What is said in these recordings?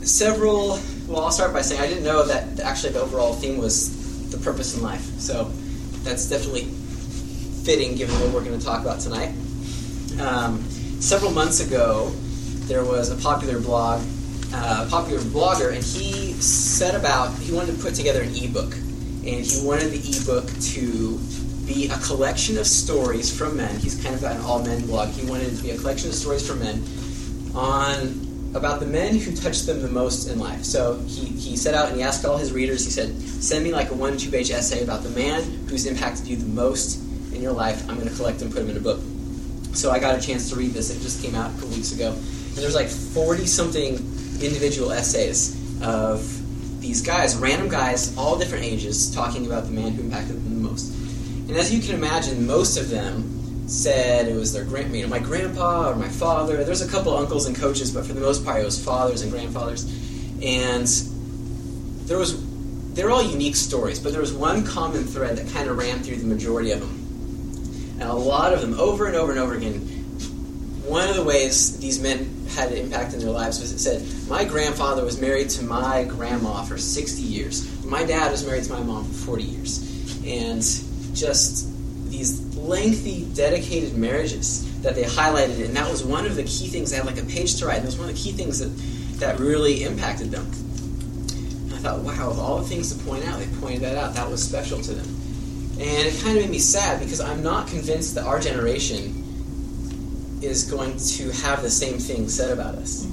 I'll start by saying I didn't know that actually the overall theme was the purpose in life. So that's definitely fitting given what we're going to talk about tonight. Several months ago, there was a popular blogger, and he wanted to put together an ebook. And he wanted the ebook to be a collection of stories from men. He's kind of got an all-men blog. He wanted it to be a collection of stories from men about the men who touched them the most in life. So he set out and he asked all his readers, he said, send me like a 1 2-page essay about the man who's impacted you the most in your life. I'm going to collect them and put them in a book. So I got a chance to read this. It just came out a couple weeks ago. And there's like 40-something individual essays of these guys, random guys, all different ages, talking about the man who impacted them the most. And as you can imagine, most of them said it was their my grandpa or my father. There's a couple uncles and coaches, but for the most part it was fathers and grandfathers. And they're all unique stories, but there was one common thread that kind of ran through the majority of them. And a lot of them, over and over and over again, one of the ways these men had an impact in their lives was it said, my grandfather was married to my grandma for 60 years. My dad was married to my mom for 40 years. And just these lengthy, dedicated marriages that they highlighted, and that was one of the key things. They had like a page to write, and it was one of the key things that really impacted them. And I thought, wow, of all the things to point out, they pointed that out. That was special to them. And it kind of made me sad because I'm not convinced that our generation is going to have the same thing said about us.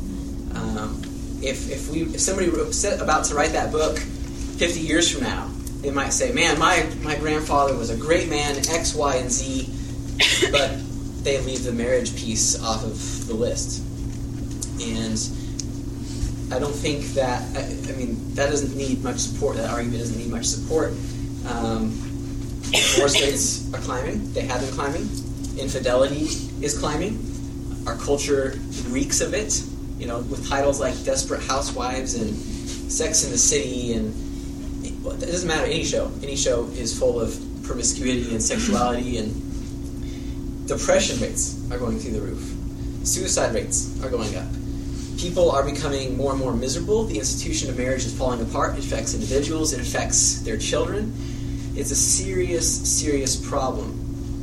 If somebody set about to write that book 50 years from now, they might say, man, my grandfather was a great man, X, Y, and Z, but they leave the marriage piece off of the list. And I don't think that, that doesn't need much support. That argument doesn't need much support. Divorce rates are climbing. They have been climbing. Infidelity is climbing. Our culture reeks of it, with titles like Desperate Housewives and Sex in the City, and it doesn't matter, any show is full of promiscuity and sexuality, and depression rates are going through the roof. Suicide rates are going up. People are becoming more and more miserable. The institution of marriage is falling apart. It affects individuals. It affects their children. It's a serious, serious problem.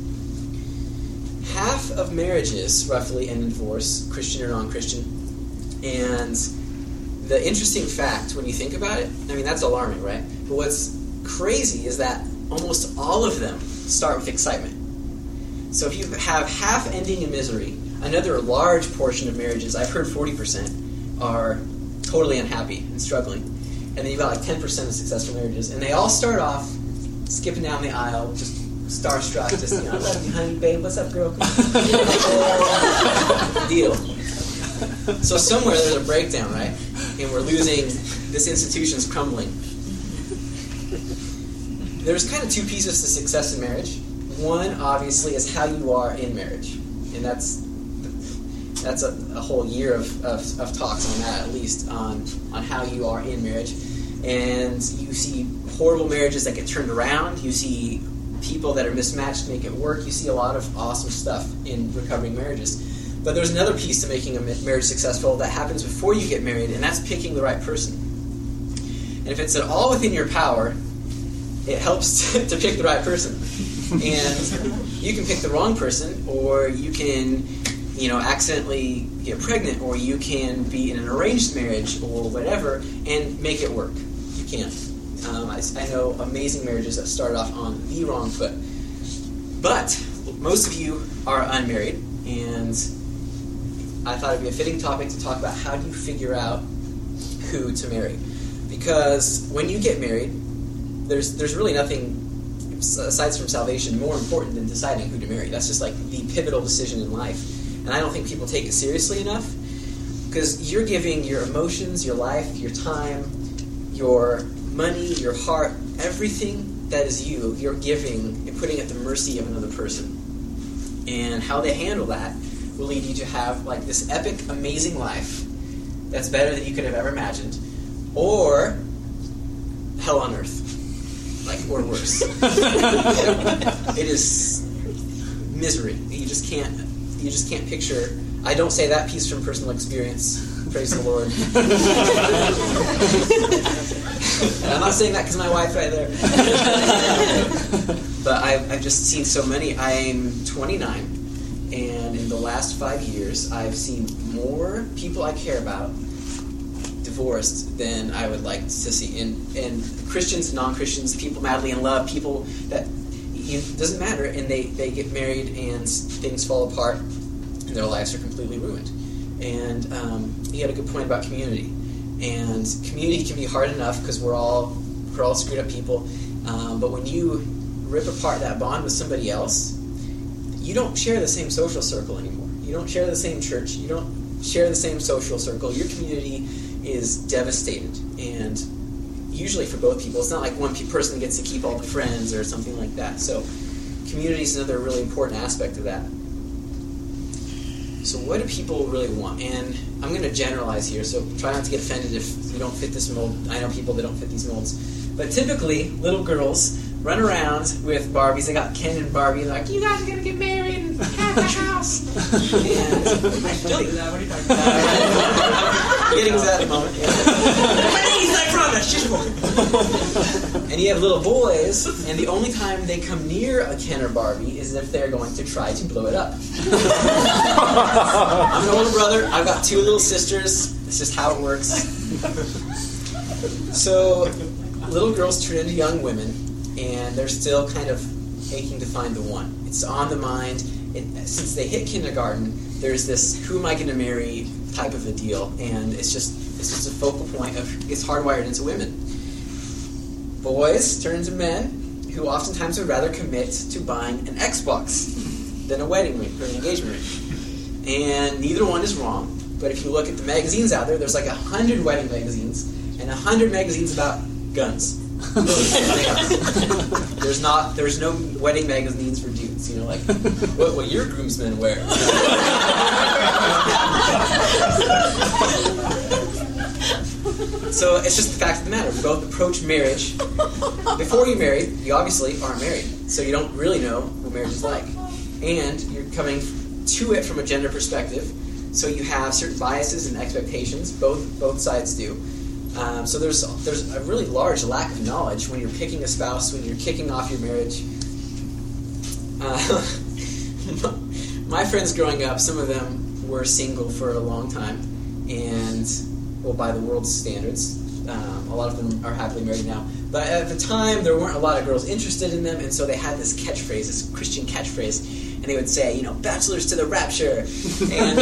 Half of marriages, roughly, end in divorce, Christian or non-Christian. And the interesting fact, when you think about it, that's alarming, right? But what's crazy is that almost all of them start with excitement. So if you have half ending in misery, another large portion of marriages, I've heard 40%, are totally unhappy and struggling. And then you've got like 10% of successful marriages. And they all start off skipping down the aisle, just starstruck, just, I love you, honey, babe, what's up, girl? Deal. So somewhere there's a breakdown, right? And we're losing, this institution's crumbling. There's kind of two pieces to success in marriage. One, obviously, is how you are in marriage. And that's a whole year of talks on that, at least, on how you are in marriage. And you see horrible marriages that get turned around. You see people that are mismatched make it work. You see a lot of awesome stuff in recovering marriages. But there's another piece to making a marriage successful that happens before you get married, and that's picking the right person. And if it's at all within your power, it helps to pick the right person. And you can pick the wrong person, or you can, accidentally get pregnant, or you can be in an arranged marriage or whatever and make it work. You can. I know amazing marriages that started off on the wrong foot. But most of you are unmarried, and I thought it'd be a fitting topic to talk about how do you figure out who to marry. Because when you get married, there's really nothing, aside from salvation, more important than deciding who to marry. That's just like the pivotal decision in life. And I don't think people take it seriously enough, because you're giving your emotions, your life, your time, your money, your heart, everything that is you're giving and putting at the mercy of another person. And how they handle that will lead you to have like this epic, amazing life that's better than you could have ever imagined, or hell on earth, or worse. It is misery. You just can't picture. I don't say that piece from personal experience. Praise the Lord. And I'm not saying that because my wife's right there. But I've just seen so many. I'm 29, and in the last 5 years, I've seen more people I care about divorced than I would like to see. And Christians, non-Christians, people madly in love, people that it doesn't matter, and they get married and things fall apart, and their lives are completely ruined. And he had a good point about community. And community can be hard enough because we're all screwed up people. But when you rip apart that bond with somebody else, you don't share the same social circle anymore. You don't share the same church. You don't share the same social circle. Your community is devastated. And usually for both people, it's not like one person gets to keep all the friends or something like that. So community is another really important aspect of that. So what do people really want? And I'm going to generalize here, so try not to get offended if you don't fit this mold. I know people that don't fit these molds. But typically, little girls run around with Barbies. They got Ken and Barbie. They're like, you guys are going to get married and have a house. And I still do that. What are you talking about? Getting to that in a moment. Please, I promise. Just one. And you have little boys, and the only time they come near a Ken or Barbie is if they're going to try to blow it up. I'm an older brother. I've got 2 little sisters. It's just how it works. So little girls turn into young women, and they're still kind of aching to find the one. It's on the mind. Since they hit kindergarten, there's this who am I going to marry type of a deal, and it's just a focal point of it's hardwired into women. Boys turn into men who oftentimes would rather commit to buying an Xbox than a wedding ring or an engagement ring. And neither one is wrong, but if you look at the magazines out there, there's like 100 wedding magazines and 100 magazines about guns. There's no wedding magazines for dudes, like what your groomsmen wear. So it's just the fact of the matter. We both approach marriage. Before you're married, you obviously aren't married, so you don't really know what marriage is like. And you're coming to it from a gender perspective, so you have certain biases and expectations. Both sides do. So there's a really large lack of knowledge when you're picking a spouse, when you're kicking off your marriage. My friends growing up, some of them were single for a long time, and by the world's standards, a lot of them are happily married now. But at the time, there weren't a lot of girls interested in them, and so they had this catchphrase, this Christian catchphrase, and they would say, bachelors to the rapture. And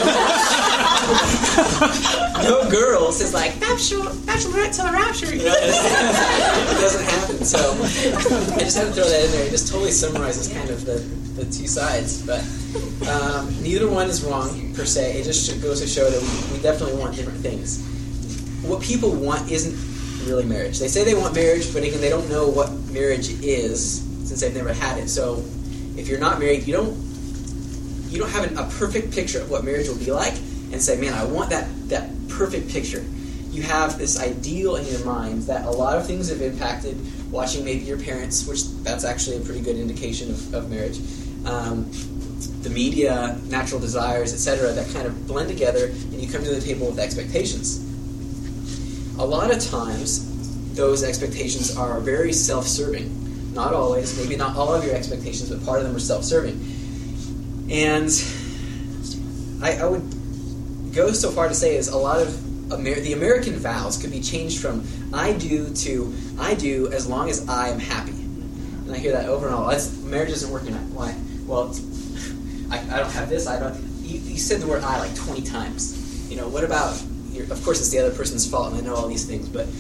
no girl says like, bachelorette to the rapture. It doesn't happen. So I just had to throw that in there. It just totally summarizes kind of the 2 sides. But neither one is wrong, per se. It just goes to show that we definitely want different things. What people want isn't really marriage. They say they want marriage, but again, they don't know what marriage is since they've never had it. So if you're not married, you don't have a perfect picture of what marriage will be like and say, man, I want that perfect picture. You have this ideal in your mind that a lot of things have impacted, watching maybe your parents, which that's actually a pretty good indication of marriage, the media, natural desires, etc., that kind of blend together, and you come to the table with expectations. A lot of times, those expectations are very self-serving. Not always, maybe not all of your expectations, but part of them are self-serving. And I would go so far to say is a lot of the American vows could be changed from I do to I do as long as I am happy. And I hear that over and over. Marriage isn't working out. Why? Well, I don't have this. I don't. You said the word I like 20 times. What about? Of course, it's the other person's fault, and I know all these things, but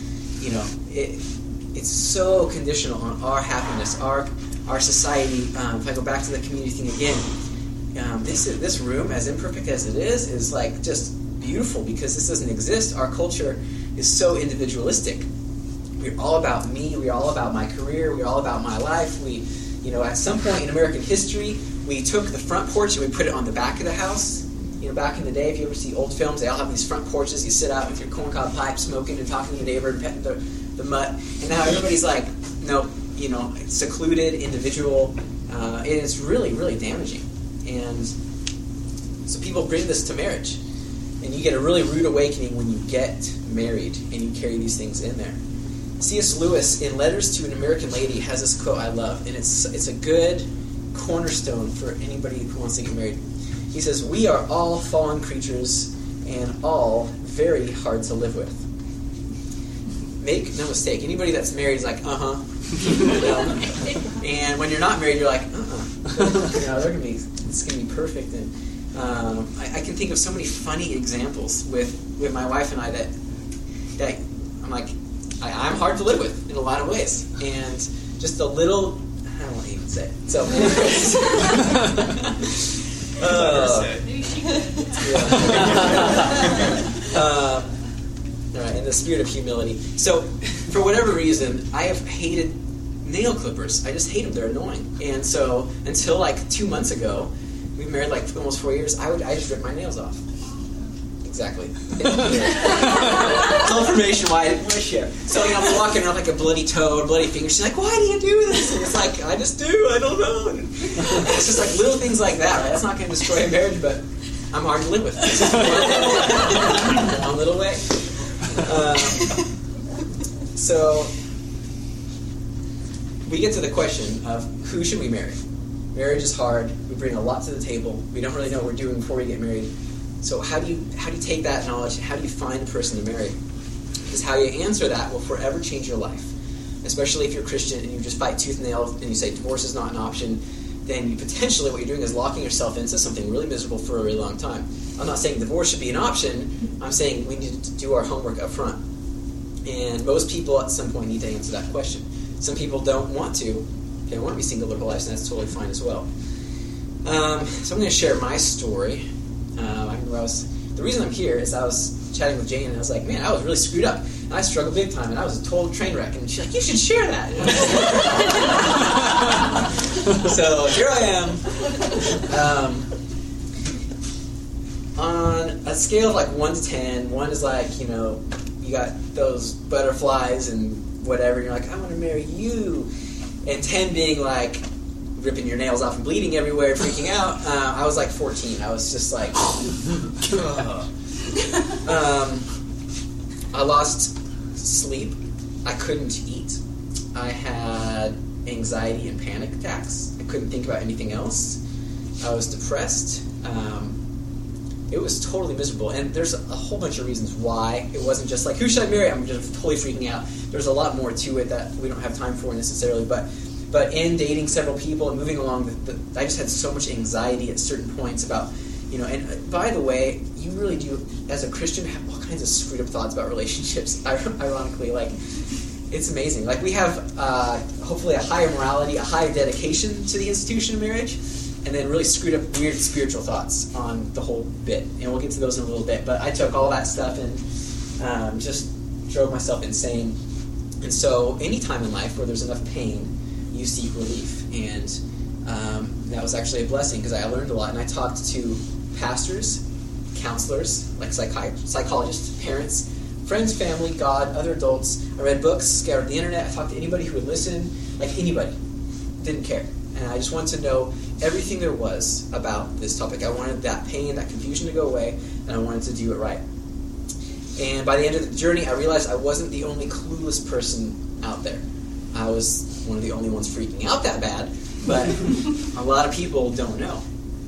it's so conditional on our happiness, our society. If I go back to the community thing again, this room, as imperfect as it is like just beautiful because this doesn't exist. Our culture is so individualistic. We're all about me. We're all about my career. We're all about my life. We, at some point in American history, we took the front porch and we put it on the back of the house. Back in the day, if you ever see old films, they all have these front porches. You sit out with your corncob pipe, smoking and talking to the neighbor and petting the mutt. And now everybody's like, no, secluded, individual. And it's really, really damaging. And so people bring this to marriage. And you get a really rude awakening when you get married and you carry these things in there. C.S. Lewis, in Letters to an American Lady, has this quote I love, and it's a good cornerstone for anybody who wants to get married. He says, "We are all fallen creatures and all very hard to live with." Make no mistake, anybody that's married is like, and when you're not married, you're like, it's gonna be perfect. And I can think of so many funny examples with my wife and I that I'm like, I'm hard to live with in a lot of ways, and just a little, I don't want to even say it. So, in the spirit of humility. So, for whatever reason, I have hated nail clippers. I just hate them. They're annoying. And so, until like 2 months ago, we were married like almost 4 years, I just rip my nails off. Exactly. Confirmation why I share. So, I'm walking around like a bloody toe or bloody finger. She's like, "Why do you do this?" And it's like, I just do. I don't know. And it's just like little things like that, right? That's not going to destroy a marriage, but I'm hard to live with. One little way. So, we get to the question of who should we marry? Marriage is hard. We bring a lot to the table. We don't really know what we're doing before we get married. So how do you take that knowledge? How do you find a person to marry? Because how you answer that will forever change your life. Especially if you're Christian and you just fight tooth and nail and you say divorce is not an option, then you potentially what you're doing is locking yourself into something really miserable for a really long time. I'm not saying divorce should be an option. I'm saying we need to do our homework up front. And most people at some point need to answer that question. Some people don't want to. They want to be single their whole lives, and that's totally fine as well. So I'm going to share my story. I remember the reason I'm here is I was chatting with Jane, and I was like, man, I was really screwed up. And I struggled big time, and I was a total train wreck. And she's like, you should share that. So here I am. On a scale of like 1 to 10, 1 is like, you got those butterflies and whatever, and you're like, I want to marry you. And 10 being like ripping your nails off and bleeding everywhere, freaking out. I was like 14. I was just like, I lost sleep. I couldn't eat. I had anxiety and panic attacks. I couldn't think about anything else. I was depressed. It was totally miserable. And there's a whole bunch of reasons why. It wasn't just like, who should I marry? I'm just totally freaking out. There's a lot more to it that we don't have time for necessarily. But in dating several people and moving along, I just had so much anxiety at certain points about, and by the way, you really do, as a Christian, have all kinds of screwed up thoughts about relationships. Ironically, like, it's amazing. Like, we have hopefully a higher morality, a higher dedication to the institution of marriage, and then really screwed up weird spiritual thoughts on the whole bit. And we'll get to those in a little bit. But I took all that stuff and just drove myself insane. And so any time in life where there's enough pain, you seek relief. And that was actually a blessing because I learned a lot. And I talked to pastors, counselors, like psychologists, parents, friends, family, God, other adults. I read books, scoured the internet. I talked to anybody who would listen, like anybody. Didn't care. And I just wanted to know everything there was about this topic. I wanted that pain, that confusion to go away, and I wanted to do it right. And by the end of the journey, I realized I wasn't the only clueless person out there. I was one of the only ones freaking out that bad, but a lot of people don't know.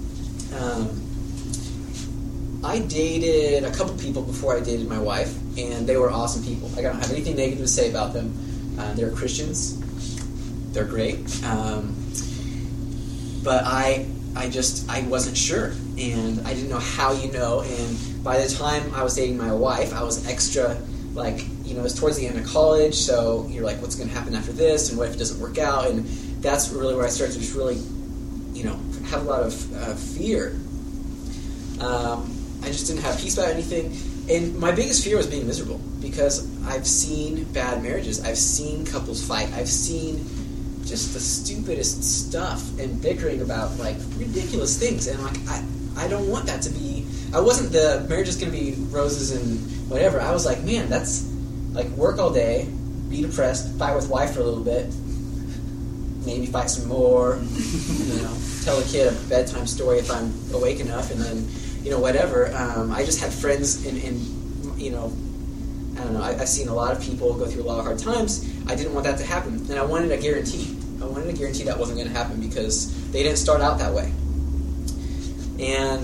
I dated a couple people before I dated my wife, and they were awesome people. I don't have anything negative to say about them. They're Christians. They're great. But I wasn't sure, and I didn't know how and by the time I was dating my wife, I was extra, like, it was towards the end of college, so you're like, what's going to happen after this, and what if it doesn't work out, and that's really where I started to just really, have a lot of fear. I just didn't have peace about anything, and my biggest fear was being miserable, because I've seen bad marriages, I've seen couples fight, I've seen just the stupidest stuff and bickering about like ridiculous things, and like I don't want that to be. I wasn't the marriage is going to be roses and whatever. I was like, man, that's like work all day, be depressed, fight with wife for a little bit, maybe fight some more, tell a kid a bedtime story if I'm awake enough, and then whatever. I just had friends and I don't know, I've seen a lot of people go through a lot of hard times. I didn't want that to happen, and I wanted a guarantee. I wanted a guarantee that wasn't going to happen because they didn't start out that way. And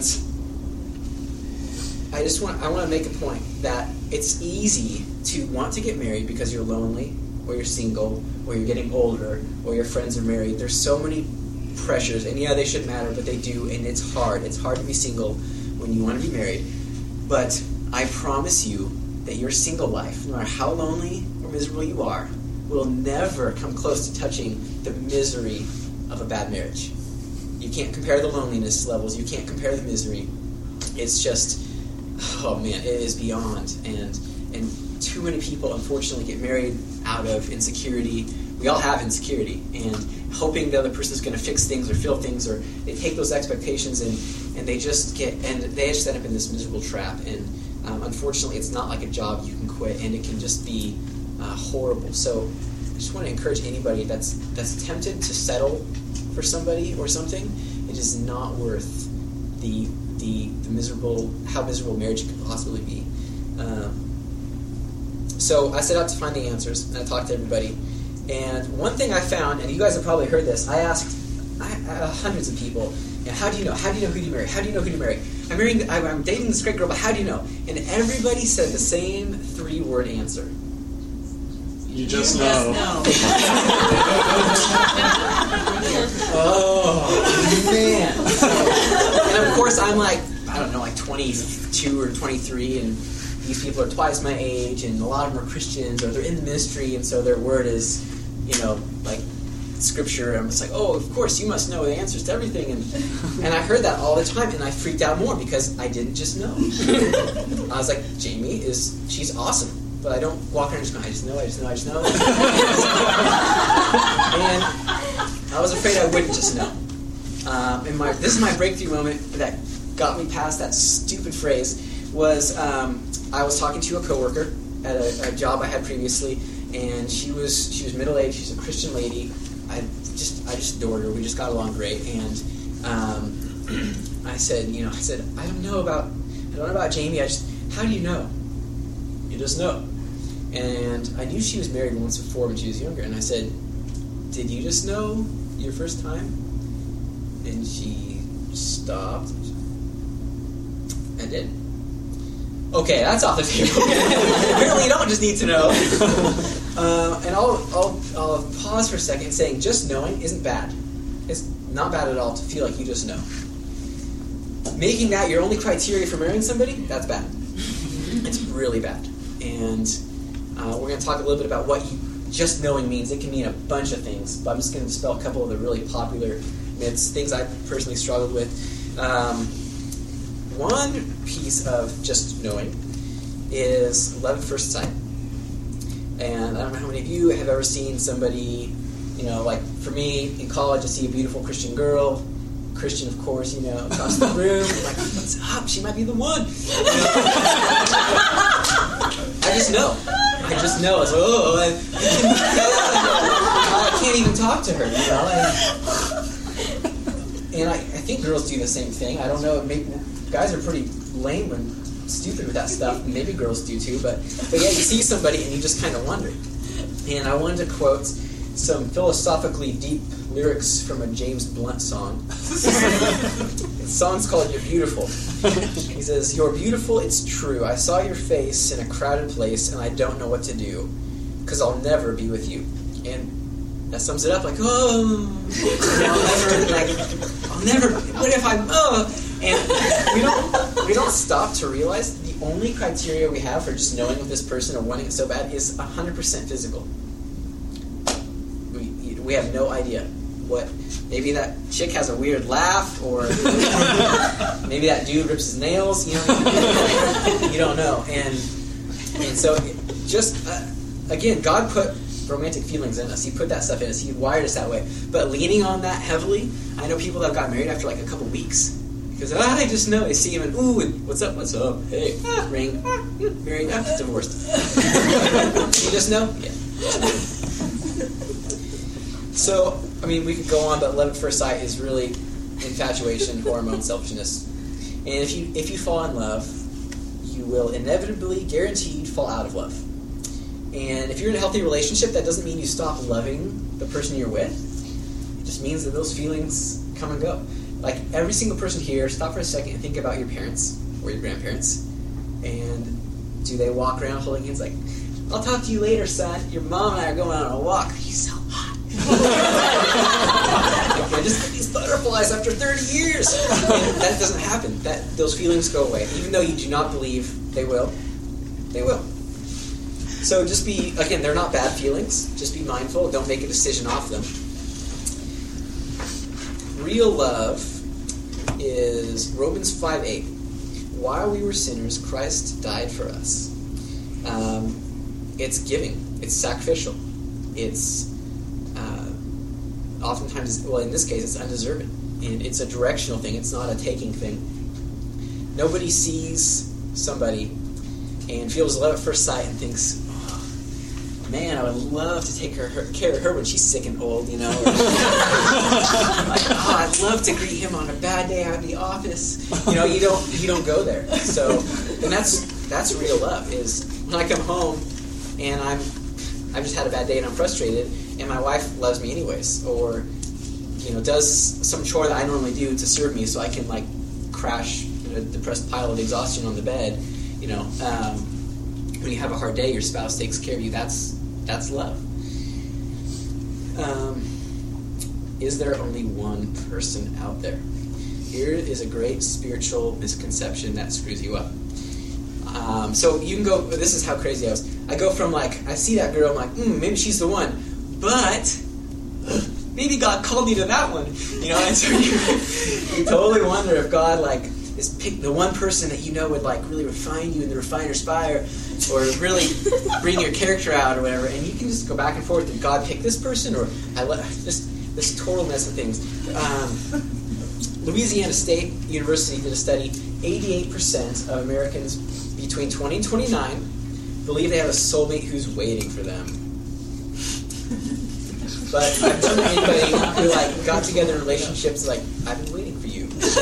I want to make a point that it's easy to want to get married because you're lonely, or you're single, or you're getting older, or your friends are married. There's so many pressures, and yeah, they should matter, but they do, and it's hard. It's hard to be single when you want to be married. But I promise you that your single life, no matter how lonely or miserable you are, will never come close to touching the misery of a bad marriage. You can't compare the loneliness levels. You can't compare the misery. It's just, oh man, it is beyond. And too many people, unfortunately, get married out of insecurity. We all have insecurity, and hoping the other person is going to fix things or fill things, or they take those expectations and they just end up in this miserable trap. And unfortunately, it's not like a job you can quit, and it can just be horrible. So I just want to encourage anybody that's tempted to settle for somebody or something. It is not worth the how miserable marriage could possibly be. So I set out to find the answers, and I talked to everybody. And one thing I found, and you guys have probably heard this, I asked hundreds of people, how do you know? How do you know who to marry? How do you know who to marry? I'm dating this great girl, but how do you know? And everybody said the same 3-word answer. You just know. Oh, man. And of course, I'm like 22 or 23, and these people are twice my age, and a lot of them are Christians, or they're in the ministry, and so their word is, like Scripture. I'm just like, oh, of course, you must know the answers to everything. And I heard that all the time, and I freaked out more because I didn't just know. I was like, Jamie, she's awesome. But I don't walk around and just go, I just know. And I was afraid I wouldn't just know. And this is my breakthrough moment that got me past that stupid phrase. Was I was talking to a coworker at a job I had previously, and she was middle aged. She's a Christian lady. I just adored her. We just got along great. And I said, I don't know about Jamie. How do you know? You just know. And I knew she was married once before when she was younger, and I said, did you just know your first time? And she stopped. I did. Okay, that's off the table. Apparently you don't just need to know. And I'll pause for a second saying just knowing isn't bad. It's not bad at all to feel like you just know. Making that your only criteria for marrying somebody, that's bad. It's really bad. And we're going to talk a little bit about what just knowing means. It can mean a bunch of things, but I'm just going to dispel a couple of the really popular myths, things I personally struggled with. One piece of just knowing is love at first sight. And I don't know how many of you have ever seen somebody, like for me, in college, I see a beautiful Christian girl, Christian, of course, across the room. I'm like, what's up? She might be the one. I just know. It's I can't even talk to her, And I think girls do the same thing. I don't know. Maybe guys are pretty lame and stupid with that stuff. Maybe girls do too. But yeah, you see somebody and you just kind of wonder. And I wanted to quote some philosophically deep lyrics from a James Blunt song. The song's called You're Beautiful. He says, "You're beautiful, it's true. I saw your face in a crowded place and I don't know what to do, 'cause I'll never be with you." And that sums it up, like, oh, I'll never, what if I'm, And we don't stop to realize the only criteria we have for just knowing with this person or wanting it so bad is 100% physical. We have no idea what. Maybe that chick has a weird laugh, or maybe that dude rips his nails. You don't know. And so, just again, God put romantic feelings in us. He put that stuff in us. He wired us that way. But leaning on that heavily, I know people that have got married after like a couple weeks. Because I just know, they see him and, ooh, and what's up, hey, ring, married, divorced. You just know? Yeah. So, we could go on, but love at first sight is really infatuation, hormone, selfishness. And if you fall in love, you will inevitably, guaranteed, fall out of love. And if you're in a healthy relationship, that doesn't mean you stop loving the person you're with. It just means that those feelings come and go. Like, every single person here, stop for a second and think about your parents or your grandparents. And do they walk around holding hands like, I'll talk to you later, son. Your mom and I are going on a walk. He's so hot. I just get these butterflies after 30 years. And that doesn't happen. Those feelings go away. Even though you do not believe they will, they will. So just be, again, they're not bad feelings. Just be mindful. Don't make a decision off them. Real love is Romans 5:8. While we were sinners, Christ died for us. It's giving. It's sacrificial. It's oftentimes, well, in this case, it's undeserving. And it's a directional thing. It's not a taking thing. Nobody sees somebody and feels love at first sight and thinks, oh, man, I would love to take care of her when she's sick and old, you know. Or, like, oh, I'd love to greet him on a bad day out of the office. You know, you don't go there. So, and that's real love. Is when I come home and I've just had a bad day and I'm frustrated, and my wife loves me anyways, or does some chore that I normally do to serve me, so I can like crash in a depressed pile of exhaustion on the bed. When you have a hard day, your spouse takes care of you. That's love. Is there only one person out there? Here is a great spiritual misconception that screws you up. So you can go, this is how crazy I was. I go from like, I see that girl, I'm like, maybe she's the one. But maybe God called me to that one. And so you totally wonder if God like is pick the one person that would like really refine you in the refiner's fire, or really bring your character out or whatever. And you can just go back and forth. Did God pick this person, or just this total mess of things? Louisiana State University did a study. 88% of Americans between 20 and 29 believe they have a soulmate who's waiting for them. But I've known anybody who like got together in relationships like, I've been waiting for you.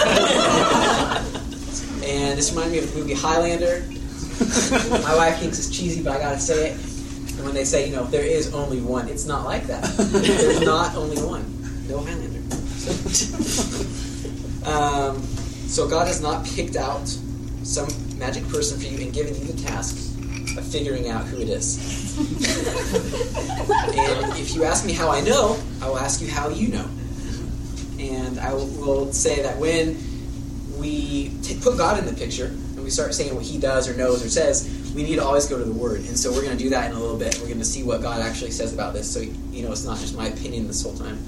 And this reminded me of the movie Highlander. My wife thinks it's cheesy, but I gotta say it. And when they say, there is only one, it's not like that. There's not only one. No Highlander. So God has not picked out some magic person for you and given you the task of figuring out who it is. And if you ask me how I know, I will ask you how you know. And I will say that when we put God in the picture and we start saying what He does or knows or says, we need to always go to the Word. And so we're going to do that in a little bit. We're going to see what God actually says about this. So it's not just my opinion this whole time.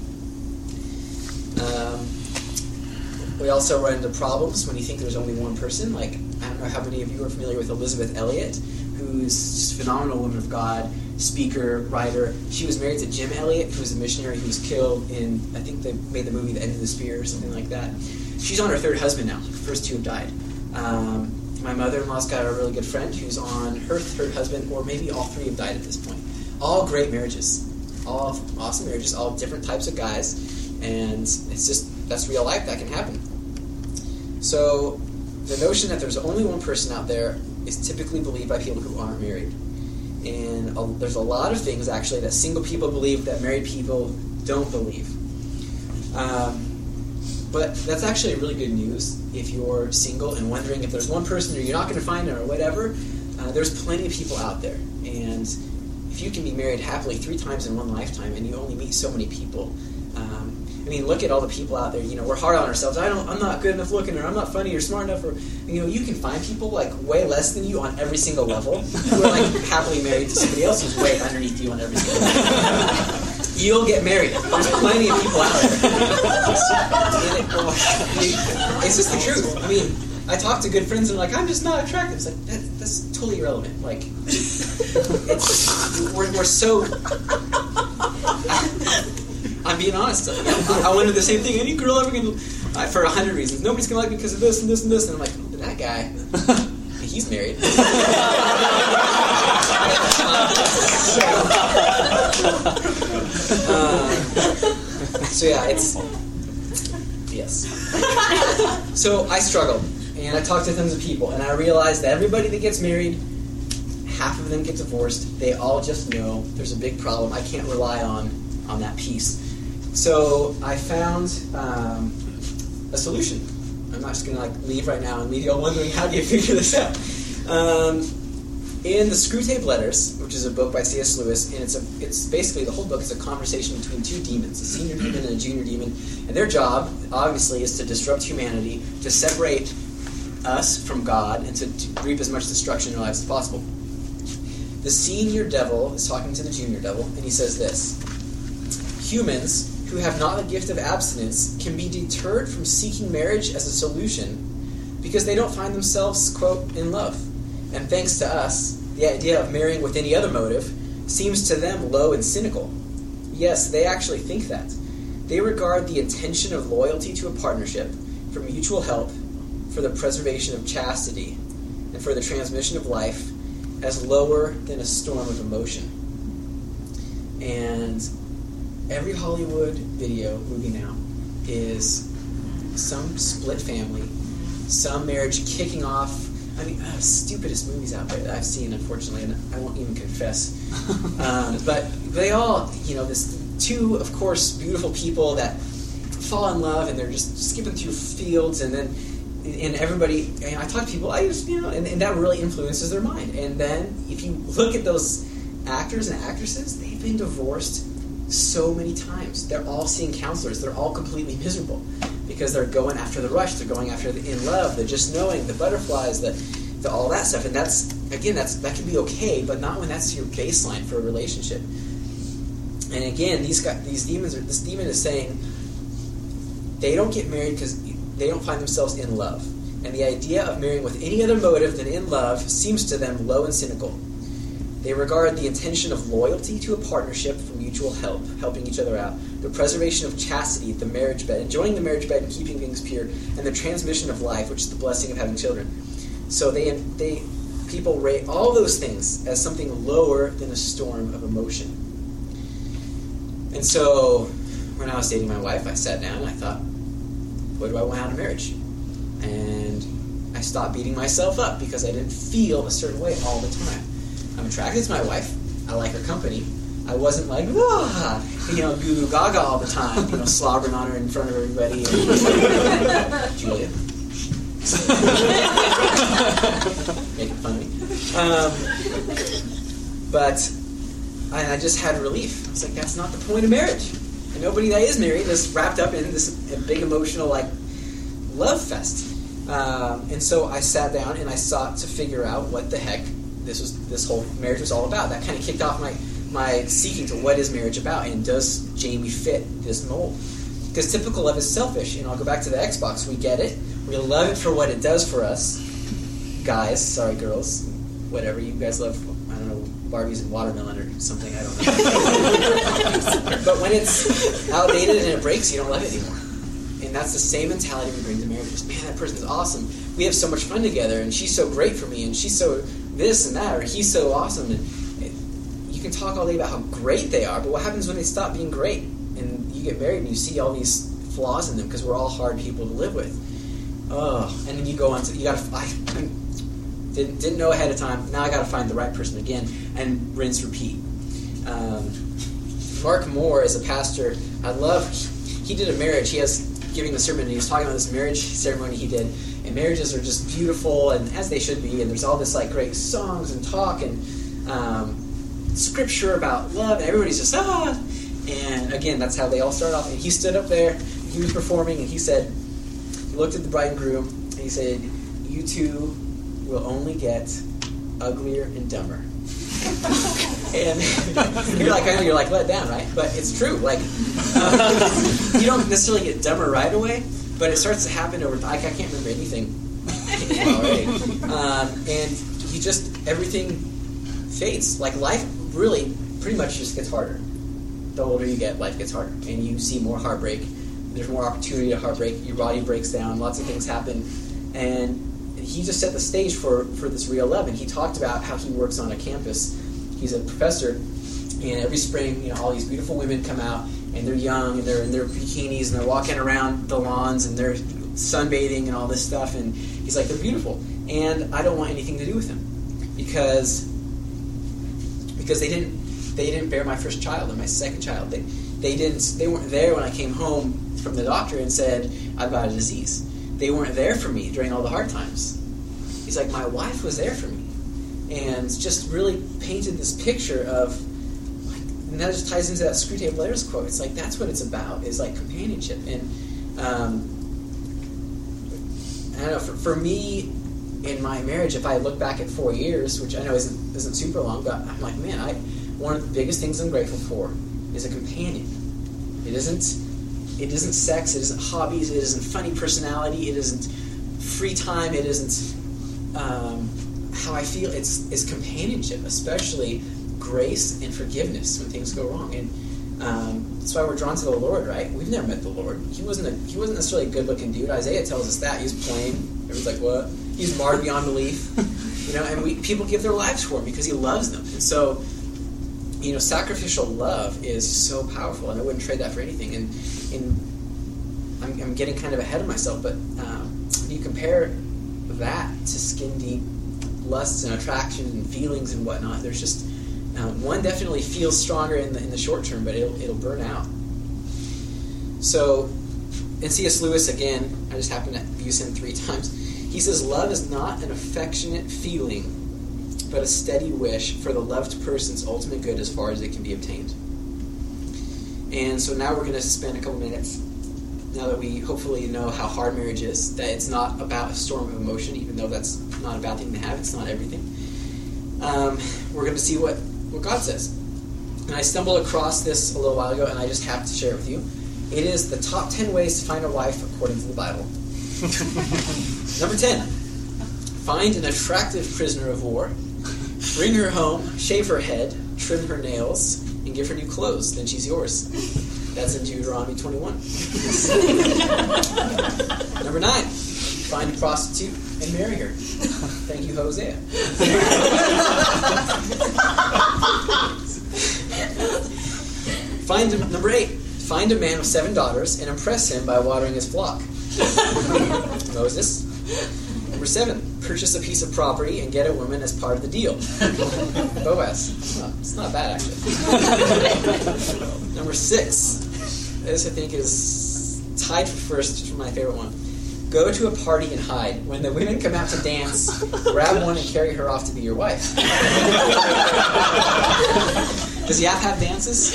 We also run into problems when you think there's only one person. Like, I don't know how many of you are familiar with Elizabeth Elliot, who's just a phenomenal woman of God, speaker, writer. She was married to Jim Elliot, who was a missionary who was killed in, I think they made the movie The End of the Spear or something like that. She's on her third husband now. The first two have died. My mother-in-law's got a really good friend who's on her third husband, or maybe all three have died at this point. All great marriages. All awesome marriages, all different types of guys. And it's just, that's real life. That can happen. So the notion that there's only one person out there is typically believed by people who aren't married. And there's a lot of things, actually, that single people believe that married people don't believe. But that's actually really good news if you're single and wondering if there's one person or you're not going to find her or whatever. There's plenty of people out there. And if you can be married happily 3 times in one lifetime and you only meet so many people, look at all the people out there. We're hard on ourselves. I'm not good enough looking, or I'm not funny or smart enough, or you can find people like way less than you on every single level who are like happily married to somebody else who's way underneath you on every single level. You'll get married. There's plenty of people out there. It's just the truth. I talk to good friends and they're like, I'm just not attractive. It's like that's totally irrelevant. Like, we're so. I'm being honest. I wanted the same thing. Any girl ever gonna, for 100 reasons. Nobody's gonna like me because of this and this and this. And I'm like, oh, that guy, he's married. So yeah, it's yes. So I struggled, And I talked to tons of people, and I realized that everybody that gets married, half of them get divorced. They all just know there's a big problem. I can't rely on that piece. So I found a solution. I'm not just going to leave right now and leave you all wondering how do you figure this out. In the Screwtape Letters, which is a book by C.S. Lewis, and it's basically the whole book is a conversation between two demons, a senior demon and a junior demon, and their job, obviously, is to disrupt humanity, to separate us from God, and to reap as much destruction in our lives as possible. The senior devil is talking to the junior devil, and he says this: humans who have not the gift of abstinence can be deterred from seeking marriage as a solution because they don't find themselves, quote, in love. And thanks to us, the idea of marrying with any other motive seems to them low and cynical. Yes, they actually think that. They regard the intention of loyalty to a partnership for mutual help, for the preservation of chastity, and for the transmission of life as lower than a storm of emotion. And every Hollywood video movie now is some split family, some marriage kicking off. I mean, stupidest movies out there that I've seen, unfortunately, and I won't even confess. But they all, this two, of course, beautiful people that fall in love, and they're just skipping through fields, and everybody, and I talk to people, and that really influences their mind. And then if you look at those actors and actresses, they've been divorced so many times. They're all seeing counselors. They're all completely miserable because they're going after the rush. They're going after the in love. They're just knowing the butterflies, the all that stuff. And that can be okay, but not when that's your baseline for a relationship. And again, this demon is saying they don't get married because they don't find themselves in love. And the idea of marrying with any other motive than in love seems to them low and cynical. They regard the intention of loyalty to a partnership for mutual help, helping each other out, the preservation of chastity, the marriage bed, enjoying the marriage bed and keeping things pure, and the transmission of life, which is the blessing of having children. So people rate all those things as something lower than a storm of emotion. And so when I was dating my wife, I sat down and I thought, what do I want out of marriage? And I stopped beating myself up because I didn't feel a certain way all the time. I'm attracted to my wife. I like her company. I wasn't like, goo goo gaga all the time, slobbering on her in front of everybody. Julia. Making fun of me. But I just had relief. I was like, that's not the point of marriage. And nobody that is married is wrapped up in this big emotional, love fest. And so I sat down and I sought to figure out what the heck this whole marriage was all about. That kind of kicked off my seeking to what is marriage about, and does Jamie fit this mold? Because typical love is selfish. I'll go back to the Xbox. We get it. We love it for what it does for us. Guys, sorry girls, whatever. You guys love, I don't know, Barbies and watermelon or something, I don't know. But when it's outdated and it breaks, you don't love it anymore. And that's the same mentality we bring to marriages. Man, that person's awesome. We have so much fun together, and she's so great for me, and she's so this and that, or he's so awesome. And you can talk all day about how great they are, but what happens when they stop being great? And you get married and you see all these flaws in them because we're all hard people to live with. And then you go on to, didn't know ahead of time, now I got to find the right person again, and rinse, repeat. Mark Moore is a pastor. He did a marriage. He has giving the sermon, and he was talking about this marriage ceremony he did, and marriages are just beautiful, and as they should be, and there's all this great songs and talk and scripture about love, and everybody's just and again, that's how they all start off. And he stood up there, he was performing, and he said, he looked at the bride and groom, and he said, you two will only get uglier and dumber. And I know you're let down, right? But it's true. You don't necessarily get dumber right away, but it starts to happen over time. I can't remember anything already. And everything fades. Life really pretty much just gets harder. The older you get, life gets harder. And you see more heartbreak. There's more opportunity to heartbreak. Your body breaks down. Lots of things happen. And he just set the stage for this real love. And he talked about how he works on a campus. He's a professor, and every spring, all these beautiful women come out, and they're young, and they're in their bikinis, and they're walking around the lawns, and they're sunbathing and all this stuff. And He's like, they're beautiful. And I don't want anything to do with them. Because they didn't bear my first child and my second child. They weren't there when I came home from the doctor and said, I've got a disease. They weren't there for me during all the hard times. He's like, my wife was there for me. And just really painted this picture of, like, and that just ties into that Screwtape Letters quote. It's like, that's what it's about, is like companionship. And I don't know, for me, in my marriage, if I look back at 4 years, which I know isn't super long, but I'm like, man, one of the biggest things I'm grateful for is a companion. It isn't sex, it isn't hobbies, it isn't funny personality, it isn't free time, it isn't how I feel. It's companionship, especially grace and forgiveness when things go wrong. And that's why we're drawn to the Lord, right? We've never met the Lord. He wasn't necessarily a good-looking dude. Isaiah tells us that. He was plain. Everyone's like, what? He's marred beyond belief. And people give their lives for him because he loves them. And so, sacrificial love is so powerful, and I wouldn't trade that for anything. And I'm getting kind of ahead of myself, but when you compare that to skin-deep lusts and attractions and feelings and whatnot, there's just one definitely feels stronger in the short term, but it'll burn out. So, in C.S. Lewis, again, I just happen to use him 3 times. He says, love is not an affectionate feeling, but a steady wish for the loved person's ultimate good as far as it can be obtained. And so now we're going to spend a couple minutes, now that we hopefully know how hard marriage is, that it's not about a storm of emotion, even though that's not a bad thing to have, it's not everything. We're going to see what God says. And I stumbled across this a little while ago, and I just have to share it with you. It is the top 10 ways to find a wife according to the Bible. Number 10, find an attractive prisoner of war, bring her home, shave her head, trim her nails, and give her new clothes. Then she's yours. That's in Deuteronomy 21. Number 9, find a prostitute and marry her. Thank you, Hosea. Number 8, find a man with 7 daughters and impress him by watering his flock. Moses. Number 7, purchase a piece of property and get a woman as part of the deal. Boaz. It's not bad, actually. Number 6. This, I think, is tied for first for my favorite one. Go to a party and hide. When the women come out to dance, grab one and carry her off to be your wife. Does Yap have dances?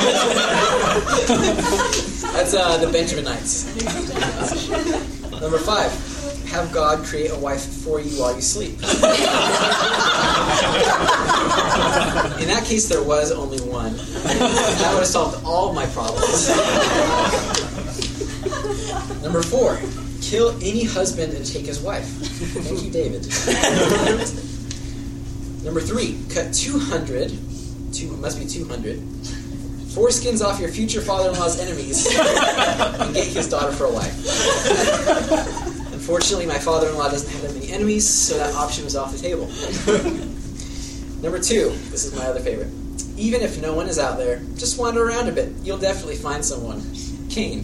That's the Benjaminites. Number 5, have God create a wife for you while you sleep. In that case, there was only one. That would have solved all of my problems. Number 4, kill any husband and take his wife. Thank you, David. Number 3, cut 200 foreskins off your future father-in-law's enemies and get his daughter for a wife. Unfortunately, my father-in-law doesn't have that many enemies, so that option was off the table. Number 2, this is my other favorite. Even if no one is out there, just wander around a bit. You'll definitely find someone. Cain.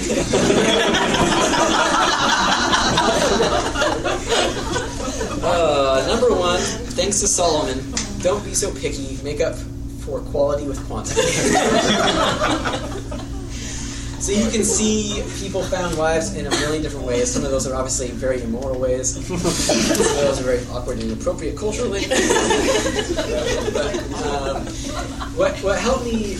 Number 1, thanks to Solomon, don't be so picky. Make up for quality with quantity. So you can see people found wives in a million different ways. Some of those are obviously very immoral ways. Some of those are very awkward and inappropriate culturally. What helped me...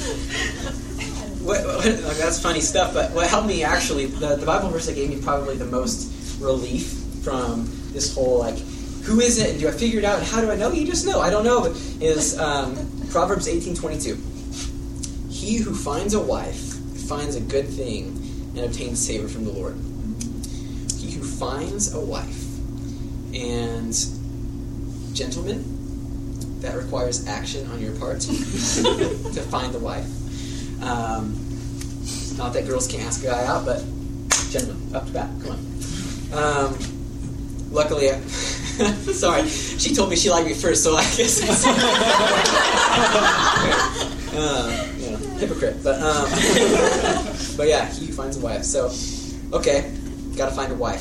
that's funny stuff, but what helped me actually, the Bible verse that gave me probably the most relief from this whole, like, who is it? And do I figure it out? And how do I know? You just know. I don't know. Is Proverbs 18:22. He who finds a wife finds a good thing and obtains favor from the Lord. He who finds a wife. And gentlemen, that requires action on your part to find the wife. Not that girls can't ask a guy out, but gentlemen, up to bat, come on. Luckily, sorry, she told me she liked me first, so I guess it's hypocrite. But yeah, he finds a wife. So, okay, got to find a wife.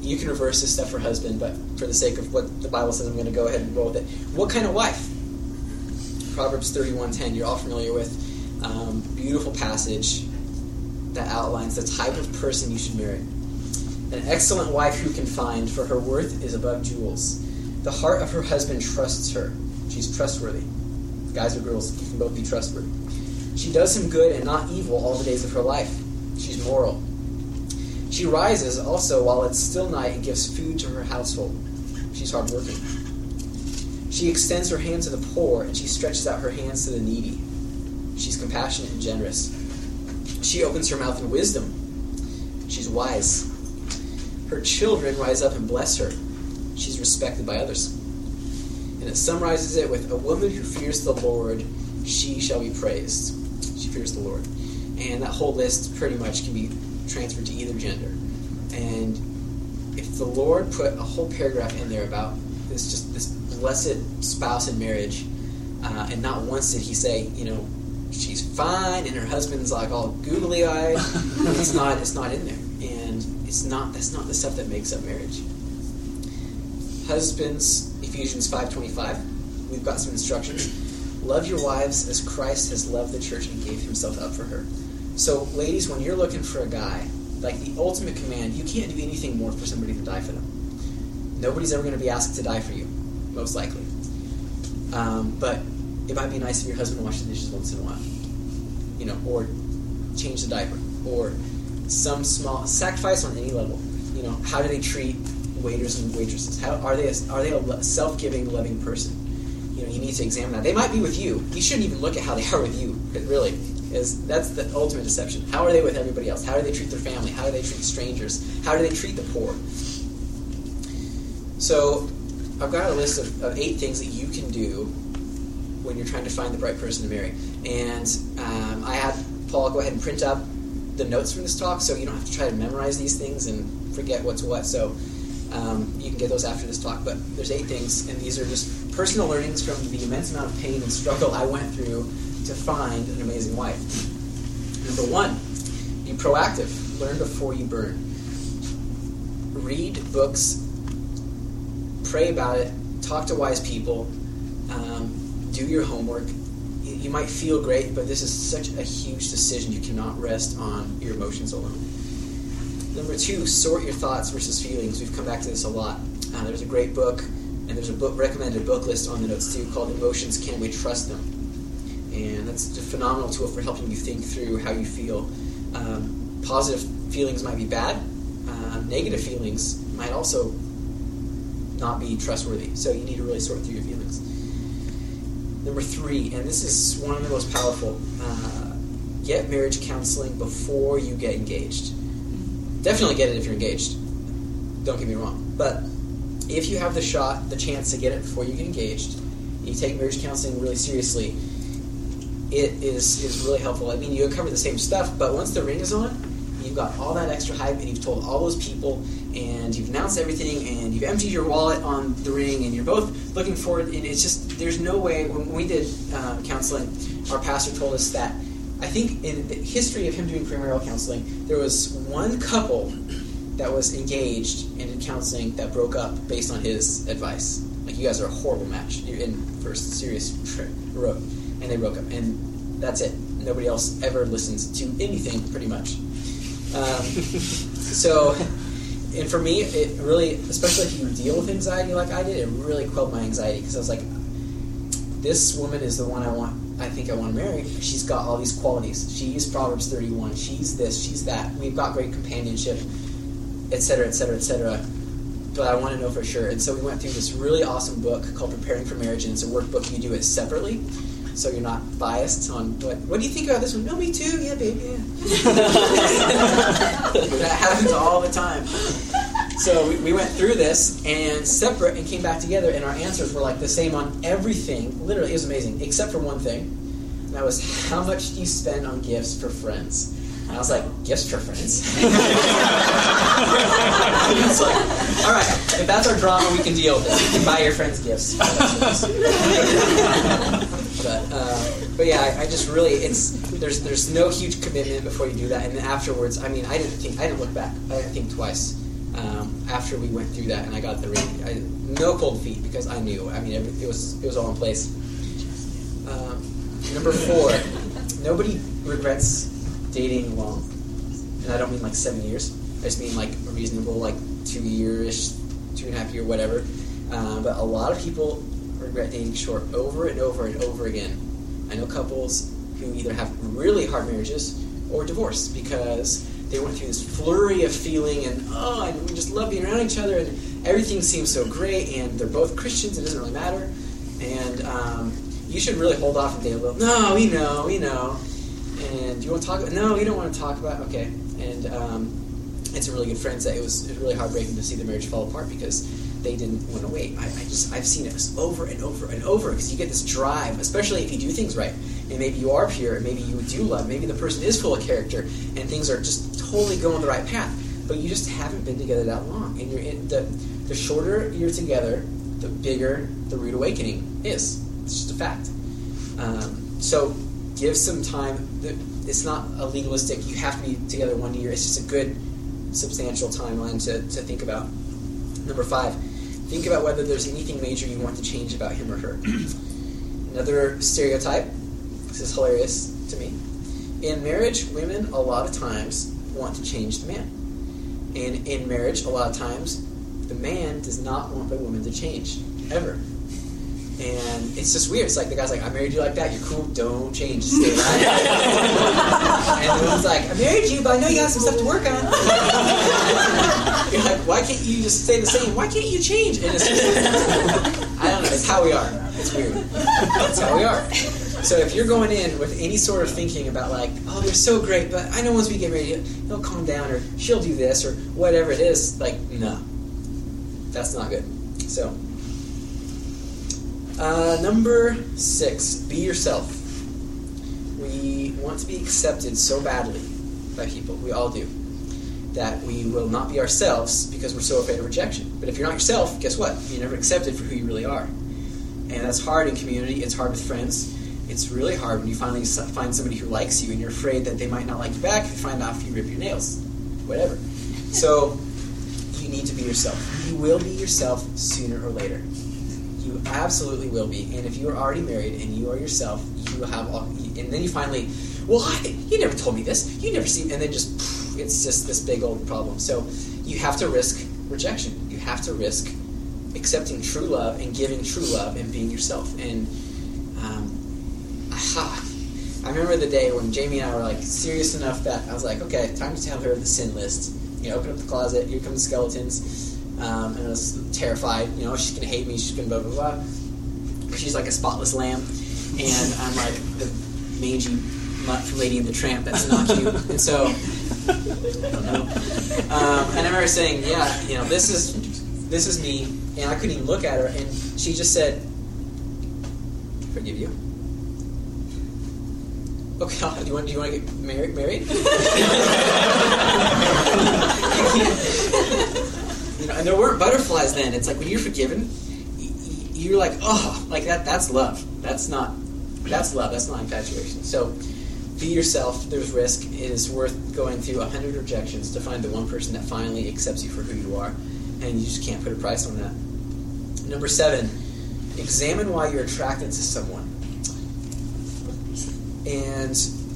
You can reverse this stuff for husband, but for the sake of what the Bible says, I'm going to go ahead and roll with it. What kind of wife? Proverbs 31:10, you're all familiar with. Beautiful passage that outlines the type of person you should marry. An excellent wife who can find, for her worth is above jewels. The heart of her husband trusts her. She's trustworthy. Guys or girls, you can both be trustworthy. She does him good and not evil all the days of her life. She's moral. She rises also while it's still night and gives food to her household. She's hardworking. She extends her hand to the poor and she stretches out her hands to the needy. She's compassionate and generous. She opens her mouth in wisdom. She's wise. Her children rise up and bless her. She's respected by others. And it summarizes it with, a woman who fears the Lord, she shall be praised. She fears the Lord. And that whole list pretty much can be transferred to either gender. And if the Lord put a whole paragraph in there about this blessed spouse in marriage, and not once did he say, she's fine and her husband's like all googly-eyed, it's not in there. And that's not the stuff that makes up marriage. Husbands, Ephesians 5:25, we've got some instructions. Love your wives as Christ has loved the church and gave himself up for her. So, ladies, when you're looking for a guy, like the ultimate command, you can't do anything more for somebody than die for them. Nobody's ever going to be asked to die for you, most likely. But it might be nice if your husband washed the dishes once in a while, or change the diaper, or some small sacrifice on any level. How do they treat waiters and waitresses? How are they a self-giving, loving person? You need to examine that. They might be with you. You shouldn't even look at how they are with you. It really is. That's the ultimate deception. How are they with everybody else? How do they treat their family? How do they treat strangers? How do they treat the poor? So I've got a list of 8 things that you can do when you're trying to find the right person to marry. And I had Paul go ahead and print out the notes from this talk, so you don't have to try to memorize these things and forget what's what. So you can get those after this talk. But there's 8 things, and these are just personal learnings from the immense amount of pain and struggle I went through to find an amazing wife. Number 1, be proactive. Learn before you burn. Read books. Pray about it. Talk to wise people. Do your homework. You might feel great, but this is such a huge decision. You cannot rest on your emotions alone. Number 2, sort your thoughts versus feelings. We've come back to this a lot. There's a great book, and there's a recommended book list on the notes too, called Emotions, Can We Trust Them? And that's a phenomenal tool for helping you think through how you feel. Positive feelings might be bad. Negative feelings might also not be trustworthy. So you need to really sort through your feelings. Number 3, and this is one of the most powerful, get marriage counseling before you get engaged. Definitely get it if you're engaged. Don't get me wrong. But if you have the chance to get it before you get engaged, you take marriage counseling really seriously, it is really helpful. I mean, you uncover the same stuff, but once the ring is on, you've got all that extra hype, and you've told all those people, and you've announced everything, and you've emptied your wallet on the ring, and you're both looking forward, and it's just, there's no way. When we did counseling, our pastor told us that, I think in the history of him doing premarital counseling, there was one couple that was engaged and did counseling that broke up based on his advice. Like, you guys are a horrible match. You're in for a serious road. And they broke up. And that's it. Nobody else ever listens to anything, pretty much. And for me, it really, especially if you deal with anxiety like I did, it really quelled my anxiety, because I was like, this woman is the one I think I want to marry. She's got all these qualities. She's Proverbs 31. She's this, she's that. We've got great companionship, etc., etc., etc. But I want to know for sure. And so we went through this really awesome book called Preparing for Marriage, and it's a workbook. You do it separately, so you're not biased on what do you think about this one? No, me too. Yeah, baby. Yeah. That happens all the time. So we went through this and separate and came back together, and our answers were like the same on everything. Literally, it was amazing, except for one thing. And that was, how much do you spend on gifts for friends? And I was like, gifts for friends? It's like, all right, if that's our drama, we can deal with it. You can buy your friends gifts. But yeah, I just really, there's no huge commitment before you do that, and then afterwards, I mean, I didn't look back. I didn't think twice. after we went through that and I got the ring. No cold feet because I knew. I mean, it was all in place. Number 4, nobody regrets dating long. And I don't mean like 7 years. I just mean like a reasonable, like 2 years, 2.5 year, whatever. But a lot of people regret dating short over and over and over again. I know couples who either have really hard marriages or divorce because they went through this flurry of feeling and we just love being around each other and everything seems so great and they're both Christians, it doesn't really matter. And you should really hold off and date a little. No, we know. And do you want to talk about? No, we don't want to talk about. Okay. And and some really good friends that it was really heartbreaking to see the marriage fall apart because they didn't want to wait. I've seen it over and over and over because you get this drive, especially if you do things right. And maybe you are pure, and maybe you do love, maybe the person is full of character, and things are just totally going the right path. But you just haven't been together that long. And the shorter you're together, the bigger the rude awakening is. It's just a fact. So give some time. It's not a legalistic, you have to be together 1 year. It's just a good, substantial timeline to think about. Number 5, think about whether there's anything major you want to change about him or her. Another stereotype, this is hilarious to me. In marriage, women a lot of times want to change the man. And in marriage, a lot of times, the man does not want the woman to change, ever. And it's just weird. It's like the guy's like, I married you like that. You're cool. Don't change. Stay right. And the woman's like, I married you, but I know you got some stuff to work on. You're like, why can't you just stay the same? Why can't you change? And it's just, I don't know. It's how we are. It's weird. It's how we are. So if you're going in with any sort of thinking about like, oh, they're so great, but I know once we get married, he'll calm down, or she'll do this, or whatever it is, like, no. That's not good. So, number 6, be yourself. We want to be accepted so badly by people, we all do, that we will not be ourselves because we're so afraid of rejection. But if you're not yourself, guess what? You're never accepted for who you really are. And that's hard in community, it's hard with friends. It's really hard when you finally find somebody who likes you and you're afraid that they might not like you back if you find out if you rip your nails. Whatever. So, you need to be yourself. You will be yourself sooner or later. You absolutely will be. And if you are already married and you are yourself, you will have all, and then you finally, well, you never told me this. You never seen, and then just, it's just this big old problem. So you have to risk rejection. You have to risk accepting true love and giving true love and being yourself. And I remember the day when Jamie and I were like serious enough that I was like, okay, time to tell her the sin list. You know, open up the closet, here come the skeletons. And I was terrified, you know, she's going to hate me, she's going to blah, blah, blah. She's like a spotless lamb, and I'm like the mangy mutt from Lady and the Tramp that's not cute. And so, I don't know. And I remember saying, yeah, you know, this is me, and I couldn't even look at her, and she just said, forgive you. Okay, do you want to get married? You know, and there weren't butterflies then. It's like when you're forgiven, you're like, oh, like that's love. That's love. That's not infatuation. So be yourself. There's risk. It is worth going through 100 rejections to find the one person that finally accepts you for who you are. And you just can't put a price on that. Number 7, examine why you're attracted to someone. And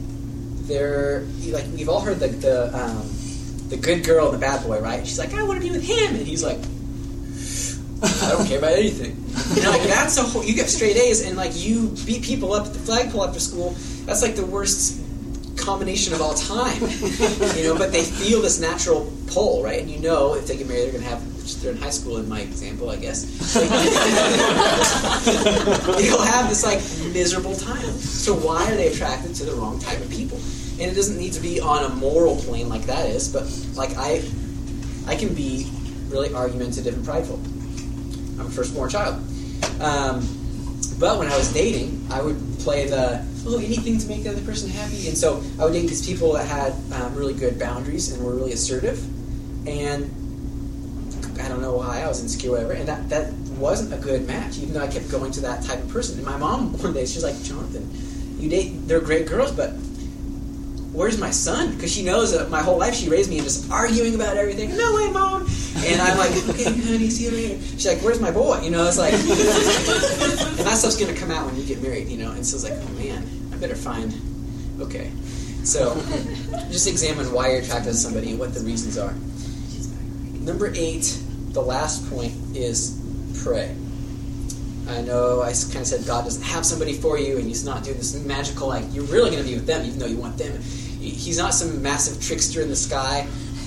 we've all heard the good girl and the bad boy, right? She's like, I want to be with him, and he's like, I don't care about anything. You know, like that's you get straight A's, and like you beat people up at the flagpole after school. That's like the worst combination of all time. You know, but they feel this natural pull, right? And you know, if they get married, they're going to have. They're in high school, in my example, I guess. You'll have this like miserable time. So why are they attracted to the wrong type of people? And it doesn't need to be on a moral plane like that is, but like I can be really argumentative and prideful. I'm a firstborn child. But when I was dating, I would play anything to make the other person happy. And so I would date these people that had really good boundaries and were really assertive. And I don't know why, I was insecure or whatever, and that wasn't a good match, even though I kept going to that type of person. And my mom one day, she's like, Jonathan, they're great girls, but where's my son? Because she knows that my whole life she raised me in just arguing about everything. No way, Mom. And I'm like, okay, honey, see you later. She's like, where's my boy? You know, it's like, and that stuff's going to come out when you get married, you know. And so it's like, oh man, I better find, okay. So just examine why you're attracted to somebody and what the reasons are. Number 8, the last point is pray. I know I kind of said God doesn't have somebody for you, and He's not doing this magical, like, you're really going to be with them, even though you want them. He's not some massive trickster in the sky,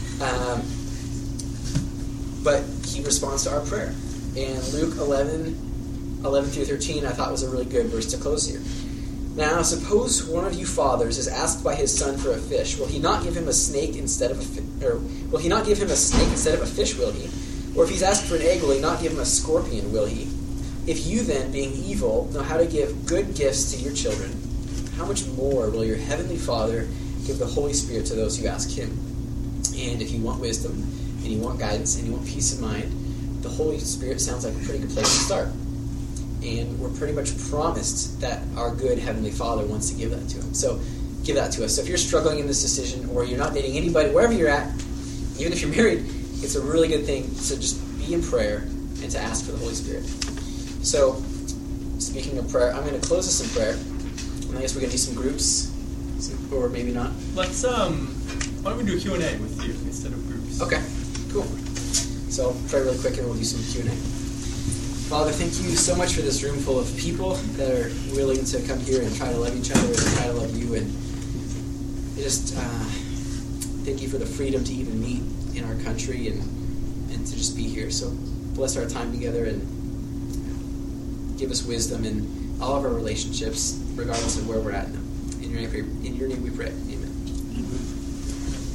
but He responds to our prayer. And Luke 11 through 13, I thought was a really good verse to close here. Now, suppose one of you fathers is asked by his son for a fish. Will he not give him a snake instead of a will he not give him a snake instead of a fish? Will he? Or if he's asked for an egg, will he not give him a scorpion? Will he? If you then, being evil, know how to give good gifts to your children, how much more will your heavenly Father give the Holy Spirit to those who ask Him? And if you want wisdom, and you want guidance, and you want peace of mind, the Holy Spirit sounds like a pretty good place to start. And we're pretty much promised that our good Heavenly Father wants to give that to Him. So give that to us. So if you're struggling in this decision, or you're not dating anybody, wherever you're at, even if you're married, it's a really good thing to just be in prayer and to ask for the Holy Spirit. So, speaking of prayer, I'm going to close this in prayer. And I guess we're going to do some groups, or maybe not. Let's, why don't we do Q&A with you instead of groups? Okay, cool. So I'll pray really quick and we'll do some Q&A. Father, thank you so much for this room full of people that are willing to come here and try to love each other and try to love you. And just thank you for the freedom to even meet in our country and to just be here. So bless our time together and give us wisdom in all of our relationships, regardless of where we're at. In your name we pray. Amen.